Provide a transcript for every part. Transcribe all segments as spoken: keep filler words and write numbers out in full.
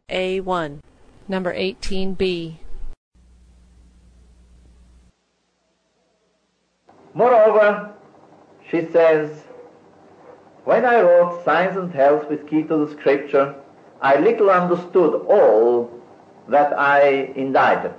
A one. Number eighteen B. Moreover, she says, when I wrote Science and Health with Key to the Scripture, I little understood all that I indited.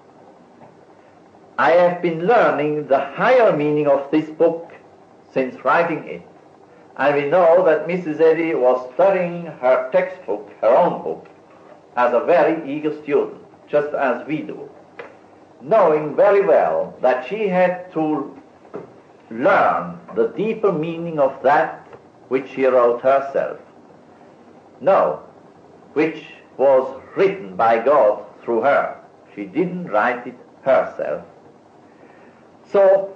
I have been learning the higher meaning of this book since writing it. And we know that Missus Eddy was studying her textbook, her own book, as a very eager student, just as we do, knowing very well that she had to learn the deeper meaning of that which she wrote herself. No, which was written by God through her. She didn't write it herself. So,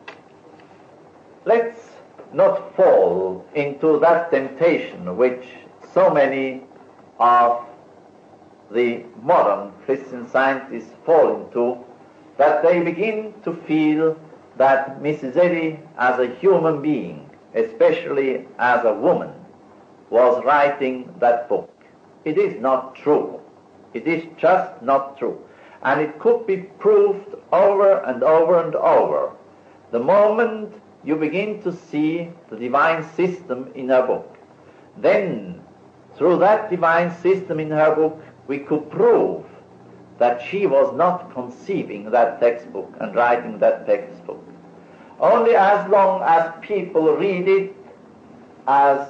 let's not fall into that temptation which so many of the modern Christian scientists fall into, that they begin to feel that Missus Eddy, as a human being, especially as a woman, was writing that book. It is not true. It is just not true. And it could be proved over and over and over the moment you begin to see the divine system in her book. Then, through that divine system in her book, we could prove that she was not conceiving that textbook and writing that textbook. Only as long as people read it as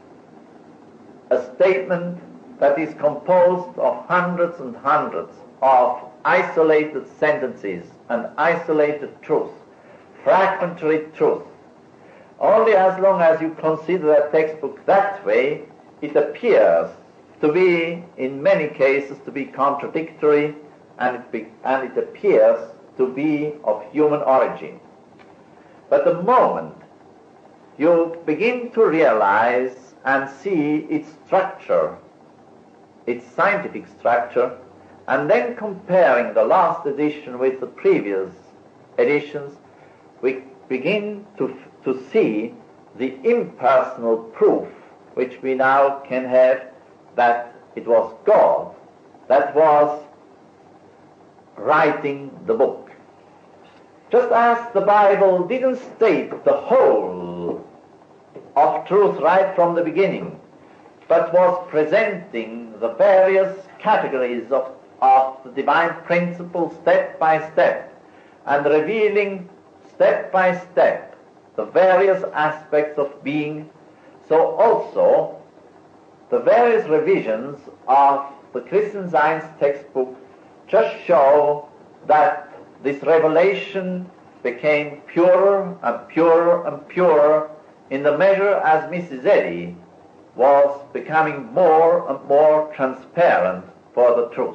a statement that is composed of hundreds and hundreds of isolated sentences and isolated truth, fragmentary truth, only as long as you consider that textbook that way, it appears to be, in many cases, to be contradictory, and it, be, and it appears to be of human origin. But the moment you begin to realize and see its structure, its scientific structure, and then comparing the last edition with the previous editions, we begin to, to see the impersonal proof which we now can have that it was God that was writing the book. Just as the Bible didn't state the whole of truth right from the beginning, but was presenting the various categories of, of the divine principle step by step, and revealing step by step the various aspects of being, so also the various revisions of the Christian Science textbook just show that this revelation became purer and purer and purer in the measure as Missus Eddy was becoming more and more transparent for the truth.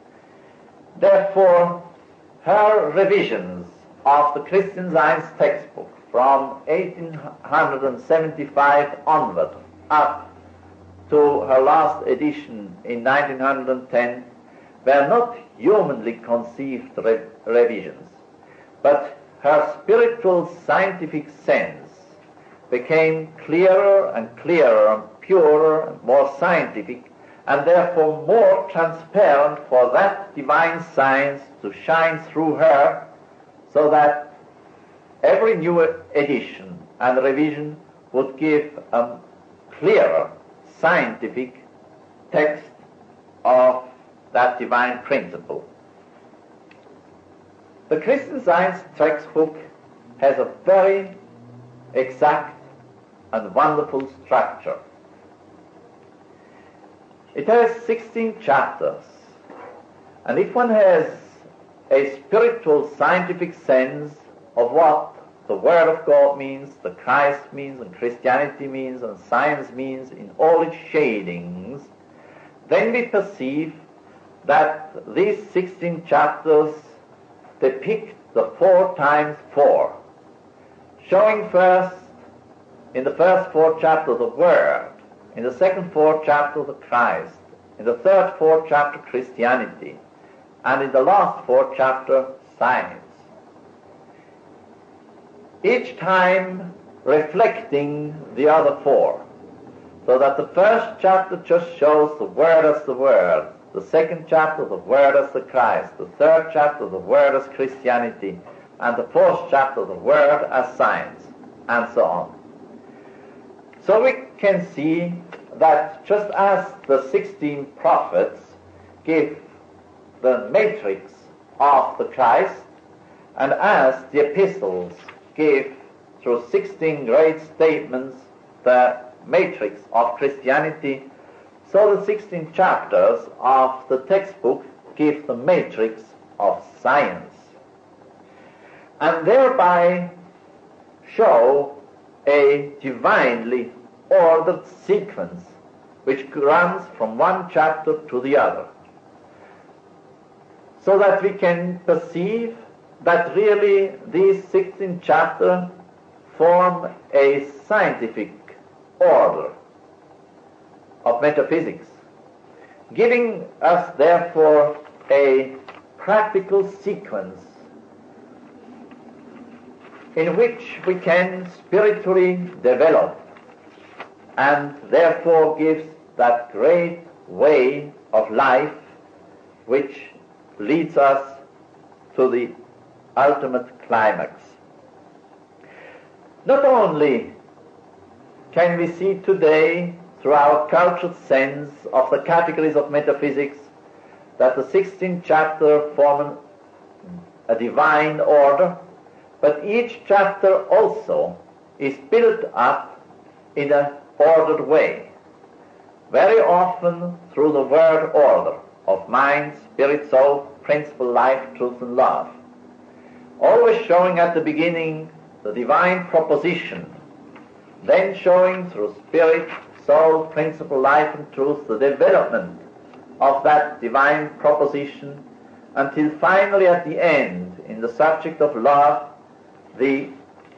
Therefore, her revisions of the Christian Science textbook from eighteen seventy-five onward up to her last edition in nineteen ten were not humanly conceived re- revisions, but her spiritual scientific sense became clearer and clearer and purer and more scientific, and therefore more transparent for that divine science to shine through her, so that every new edition and revision would give a clearer scientific text of that divine principle. The Christian Science textbook has a very exact and wonderful structure. It has sixteen chapters, and if one has a spiritual scientific sense of what the Word of God means, the Christ means, and Christianity means, and science means in all its shadings, then we perceive that these sixteen chapters depict the four times four, showing first in the first four chapters the Word, in the second four chapters the Christ, in the third four chapter Christianity, and in the last four chapter science. Each time reflecting the other four. So that the first chapter just shows the Word as the Word, the second chapter the Word as the Christ, the third chapter the Word as Christianity, and the fourth chapter the Word as science, and so on. So we can see that just as the sixteen prophets give the matrix of the Christ, and as the epistles give through sixteen great statements the matrix of Christianity, so the sixteen chapters of the textbook give the matrix of science, and thereby show a divinely ordered sequence which runs from one chapter to the other, so that we can perceive that really these sixteen chapters form a scientific order of metaphysics, giving us therefore a practical sequence in which we can spiritually develop, and therefore gives that great way of life which leads us to the ultimate climax. Not only can we see today through our cultured sense of the categories of metaphysics that the sixteenth chapter form a divine order, but each chapter also is built up in an ordered way, very often through the word order of mind, spirit, soul, principle, life, truth, and love, always showing at the beginning the divine proposition, then showing through spirit, soul, principle, life, and truth the development of that divine proposition, until finally at the end, in the subject of love, the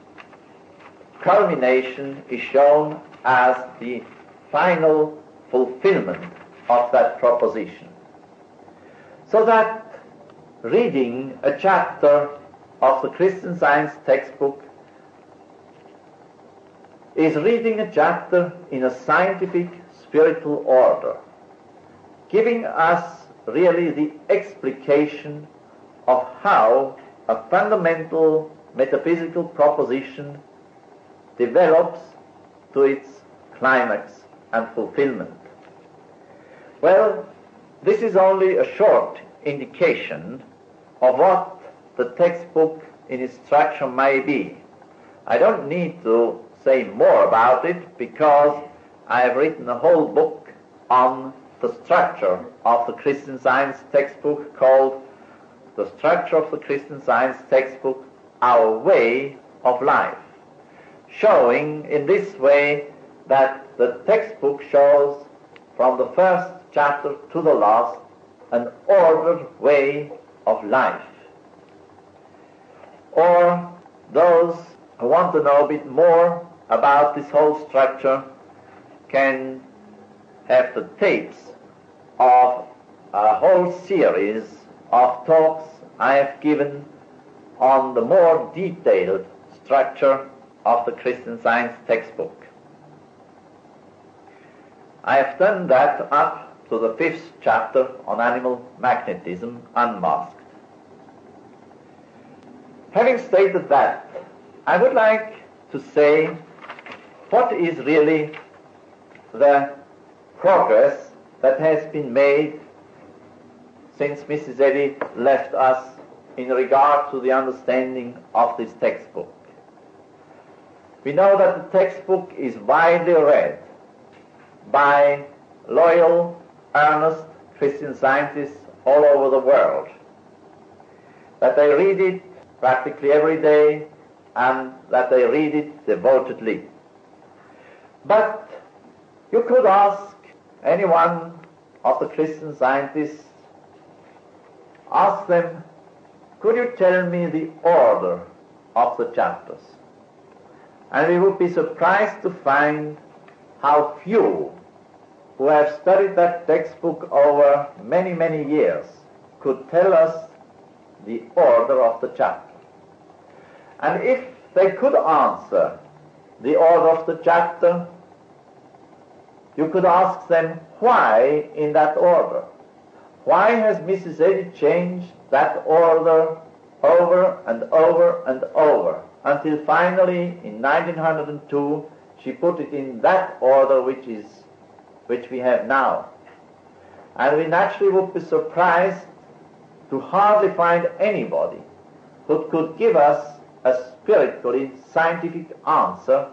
culmination is shown as the final fulfillment of that proposition. So that reading a chapter of the Christian Science textbook is reading a chapter in a scientific spiritual order, giving us really the explication of how a fundamental metaphysical proposition develops to its climax and fulfillment. Well, this is only a short indication of what the textbook in its structure may be. I don't need to say more about it because I have written a whole book on the structure of the Christian Science textbook called The Structure of the Christian Science Textbook, Our Way of Life, showing in this way that the textbook shows from the first chapter to the last an ordered way of life. Or those who want to know a bit more about this whole structure can have the tapes of a whole series of talks I have given on the more detailed structure of the Christian Science textbook. I have done that up to the fifth chapter on animal magnetism unmasked. Having stated that, I would like to say what is really the progress that has been made since Missus Eddy left us in regard to the understanding of this textbook. We know that the textbook is widely read by loyal, earnest Christian scientists all over the world, that they read it practically every day, and that they read it devotedly. But you could ask any one of the Christian scientists, ask them, could you tell me the order of the chapters? And we would be surprised to find how few who have studied that textbook over many, many years could tell us the order of the chapter. And if they could answer the order of the chapter, you could ask them why in that order. Why has Missus Eddy changed that order over and over and over until finally in nineteen oh two she put it in that order which is which we have now? And we naturally would be surprised to hardly find anybody who could give us a spiritually scientific answer.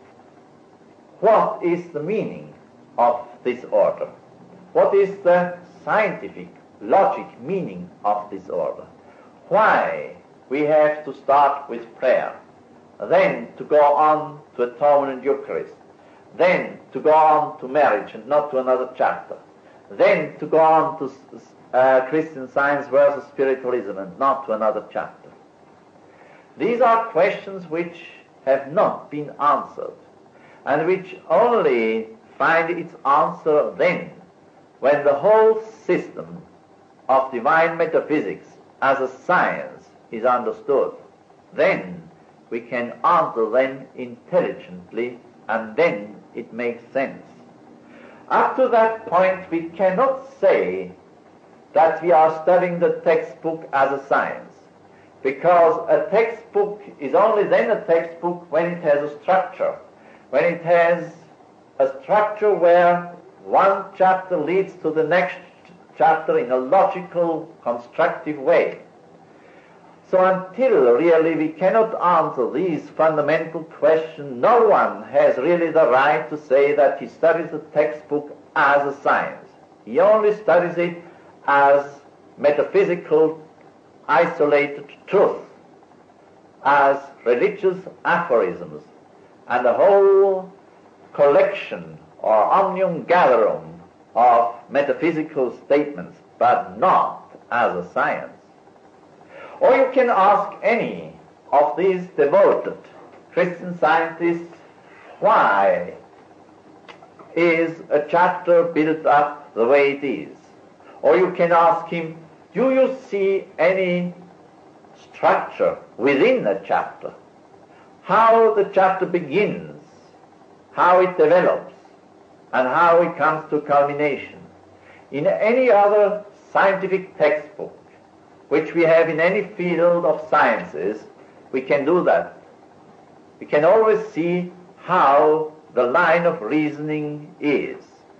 What is the meaning of this order? What is the scientific, logic meaning of this order? Why we have to start with prayer, then to go on to atonement and Eucharist, then to go on to marriage and not to another chapter, then to go on to uh, Christian Science versus spiritualism and not to another chapter. These are questions which have not been answered, and which only find its answer then when the whole system of divine metaphysics as a science is understood. Then we can answer them intelligently, and then it makes sense. Up to that point, we cannot say that we are studying the textbook as a science, because a textbook is only then a textbook when it has a structure, when it has a structure where one chapter leads to the next chapter in a logical, constructive way. So until really we cannot answer these fundamental questions, no one has really the right to say that he studies the textbook as a science. He only studies it as metaphysical, isolated truth, as religious aphorisms, and a whole collection or omnium gatherum of metaphysical statements, but not as a science. Or you can ask any of these devoted Christian scientists, why is a chapter built up the way it is? Or you can ask him, do you see any structure within a chapter? How the chapter begins, how it develops, and how it comes to culmination. In any other scientific textbook which we have in any field of sciences, we can do that. We can always see how the line of reasoning is.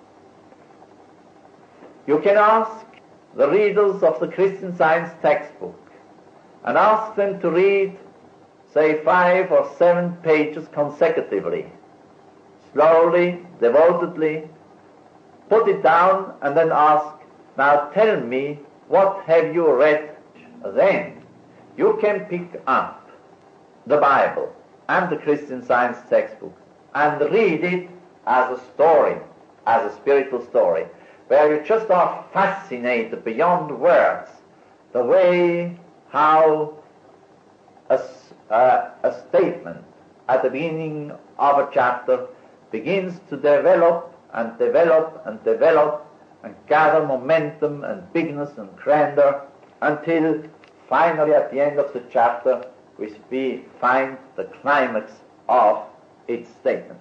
You can ask the readers of the Christian Science textbook and ask them to read, say, five or seven pages consecutively, slowly, devotedly, put it down, and then ask, now tell me, what have you read? Then you can pick up the Bible and the Christian Science textbook and read it as a story, as a spiritual story, where you just are fascinated beyond words, the way how a, uh, a statement at the beginning of a chapter begins to develop and develop and develop and gather momentum and bigness and grandeur until finally at the end of the chapter we find the climax of its statement.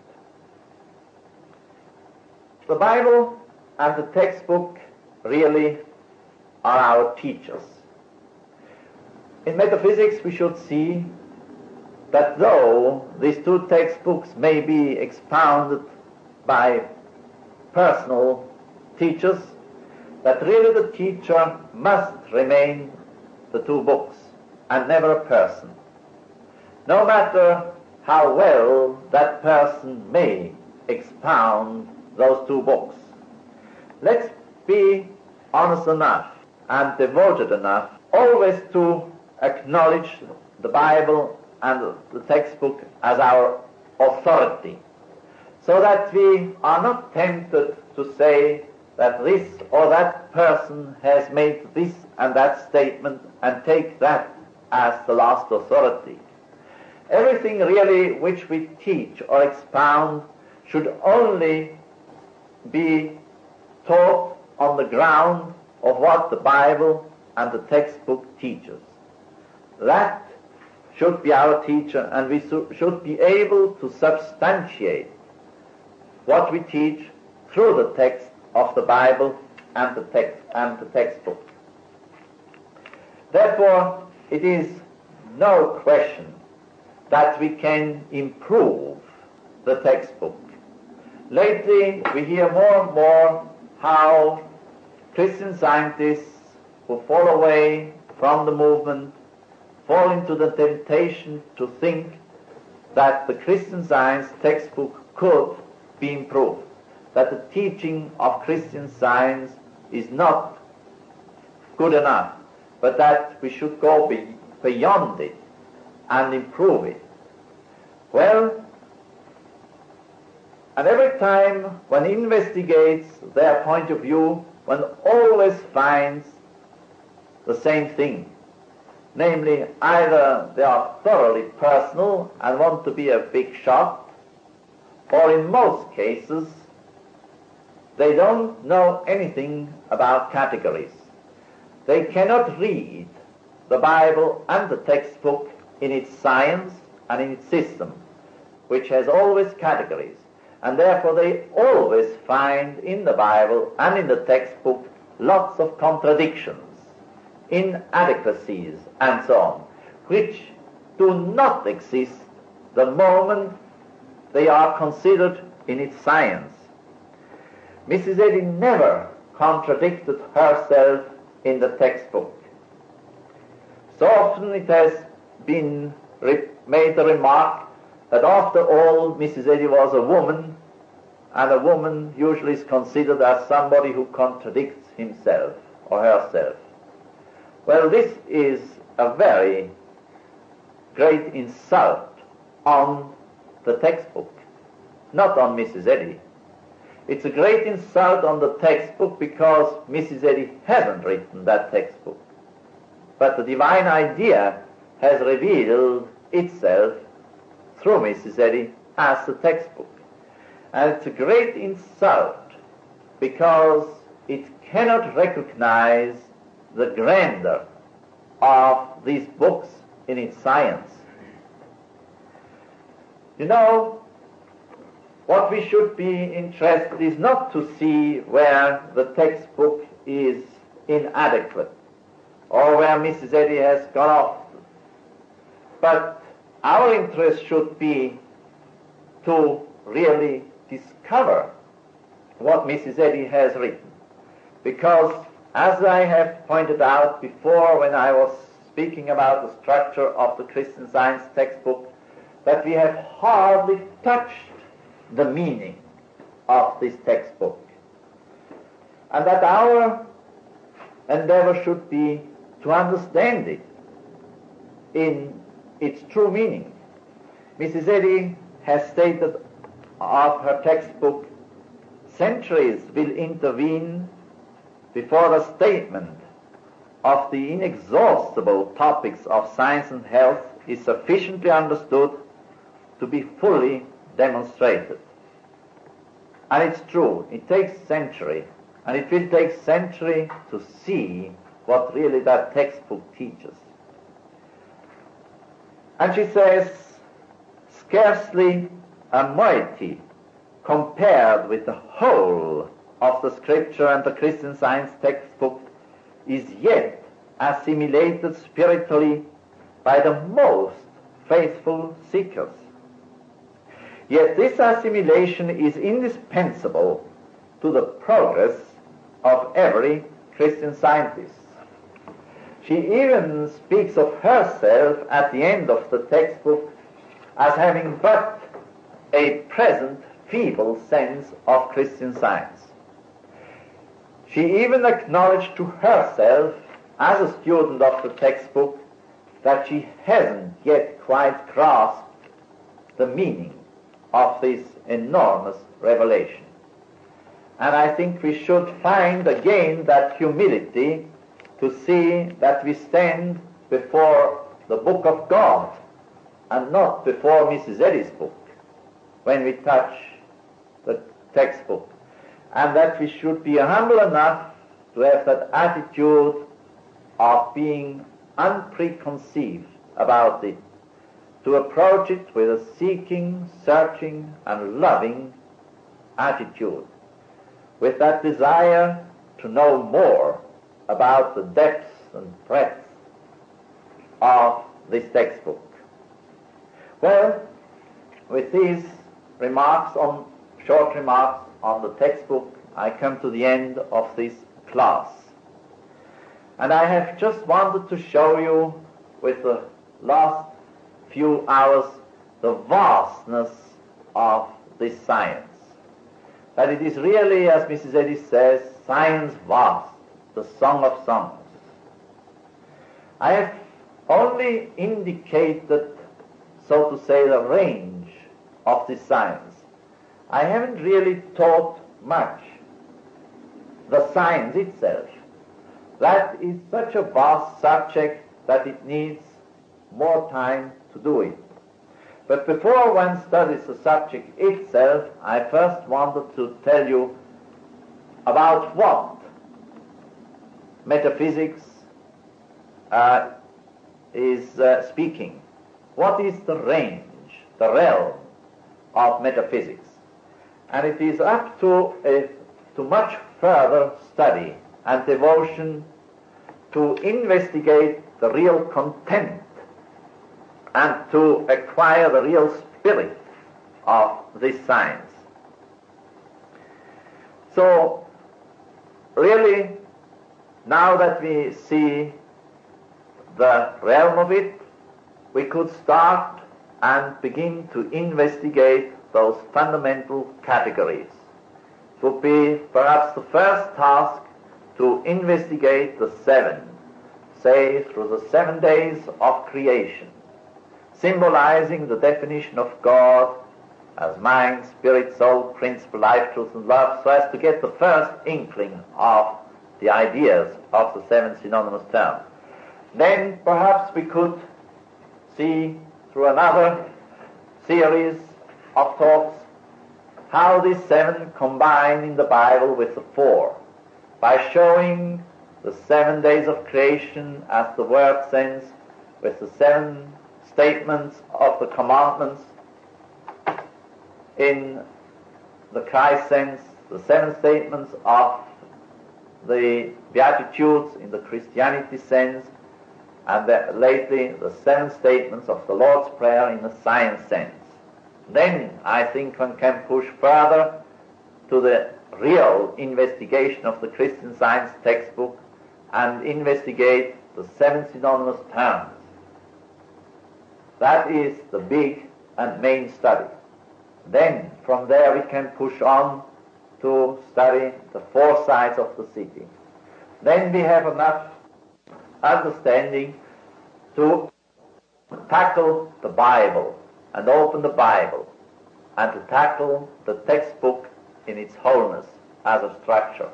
The Bible and the textbook really are our teachers. In metaphysics we should see that though these two textbooks may be expounded by personal teachers, that really the teacher must remain the two books and never a person, no matter how well that person may expound those two books. Let's be honest enough and devoted enough always to acknowledge the Bible and the textbook as our authority, so that we are not tempted to say that this or that person has made this and that statement and take that as the last authority. Everything really which we teach or expound should only be taught on the ground of what the Bible and the textbook teaches. That should be our teacher, and we should be able to substantiate what we teach through the text of the Bible and the text and the textbook. Therefore, it is no question that we can improve the textbook. Lately, we hear more and more how Christian scientists who fall away from the movement fall into the temptation to think that the Christian Science textbook could be improved, that the teaching of Christian Science is not good enough, but that we should go be beyond it and improve it. Well, and every time one investigates their point of view, one always finds the same thing. Namely, either they are thoroughly personal and want to be a big shot, or in most cases, they don't know anything about categories. They cannot read the Bible and the textbook in its science and in its system, which has always categories. And therefore they always find in the Bible and in the textbook lots of contradictions, inadequacies, and so on, which do not exist the moment they are considered in its science. Missus Eddy never contradicted herself in the textbook. So often it has been re- made the remark that after all, Missus Eddy was a woman, and a woman usually is considered as somebody who contradicts himself or herself. Well, this is a very great insult on the textbook, not on Missus Eddy. It's a great insult on the textbook because Missus Eddy hasn't written that textbook. But the divine idea has revealed itself through Missus Eddy as the textbook. And it's a great insult because it cannot recognize the grandeur of these books in its science. You know, what we should be interested is not to see where the textbook is inadequate or where Missus Eddy has gone off, but our interest should be to really discover what Missus Eddy has written. Because, as I have pointed out before when I was speaking about the structure of the Christian Science textbook, that we have hardly touched the meaning of this textbook. And that our endeavor should be to understand it in its true meaning. Missus Eddy has stated of her textbook, centuries will intervene before the statement of the inexhaustible topics of science and health is sufficiently understood to be fully demonstrated. And it's true, it takes century, and it will take century to see what really that textbook teaches. And she says, scarcely a moiety compared with the whole of the Scripture and the Christian Science textbook is yet assimilated spiritually by the most faithful seekers. Yet this assimilation is indispensable to the progress of every Christian Scientist. She even speaks of herself at the end of the textbook as having but a present feeble sense of Christian Science. She even acknowledged to herself as a student of the textbook that she hasn't yet quite grasped the meaning of this enormous revelation. And I think we should find again that humility to see that we stand before the book of God and not before Missus Eddy's book when we touch the textbook, and that we should be humble enough to have that attitude of being unpreconceived about it, to approach it with a seeking, searching, and loving attitude, with that desire to know more about the depths and breadth of this textbook. Well, with these remarks on, short remarks on the textbook, I come to the end of this class. And I have just wanted to show you with the last few hours the vastness of this science. That it is really, as Missus Eddy says, science vast, the song of songs. I have only indicated, so to say, the range of this science. I haven't really taught much the science itself. That is such a vast subject that it needs more time to do it. But before one studies the subject itself, I first wanted to tell you about what metaphysics uh, is uh, speaking. What is the range, the realm of metaphysics? And it is up to, a, to much further study and devotion to investigate the real content and to acquire the real spirit of this science. So, really, now that we see the realm of it, we could start and begin to investigate those fundamental categories. It would be perhaps the first task to investigate the seven, say through the seven days of creation, symbolizing the definition of God as mind, spirit, soul, principle, life, truth, and love, so as to get the first inkling of the ideas of the seven synonymous terms. Then perhaps we could see through another series of talks how these seven combine in the Bible with the four, by showing the seven days of creation as the word sense with the seven statements of the commandments in the Christ sense, the seven statements of the Beatitudes in the Christianity sense, and the, lately the seven statements of the Lord's Prayer in the science sense. Then I think one can push further to the real investigation of the Christian Science textbook and investigate the seven synonymous terms. That is the big and main study. Then from there we can push on to study the four sides of the city. Then we have enough understanding to tackle the Bible and open the Bible and to tackle the textbook in its wholeness as a structure.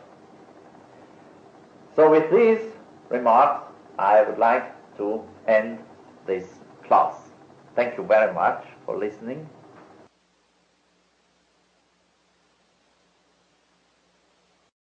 So with these remarks, I would like to end this class. Thank you very much for listening.